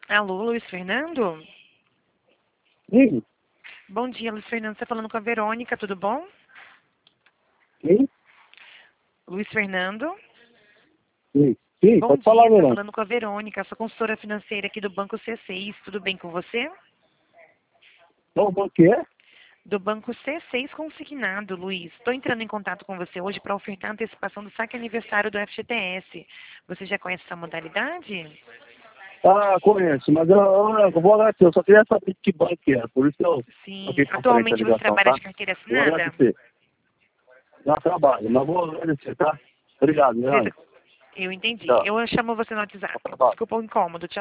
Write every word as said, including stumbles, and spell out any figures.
Alô, Luiz Fernando? Sim, Bom dia, Luiz Fernando. Você tá falando com a Verônica, tudo bom? sim, Luiz Fernando? sim, sim, Bom pode falar, dia, tá Verão. falando com a Verônica, sou consultora financeira aqui do Banco C seis. Tudo bem com você? Então, o que é? Do Banco C seis Consignado, Luiz. Estou entrando em contato com você hoje para ofertar a antecipação do saque aniversário do F G T S. Você já conhece essa modalidade? Ah, conheço, mas eu, eu, eu vou agradecer, eu só queria saber de que banco que é, por isso que eu Sim. toquei pra frente a Atualmente você ligação, trabalha tá? de carteira Eu vou assinada? agradecer. Dá trabalho, mas vou agradecer, tá? Obrigado, Você- Verão. Eu entendi. Tchau. Eu chamo você no WhatsApp. Bom trabalho. Desculpa o incômodo. Tchau.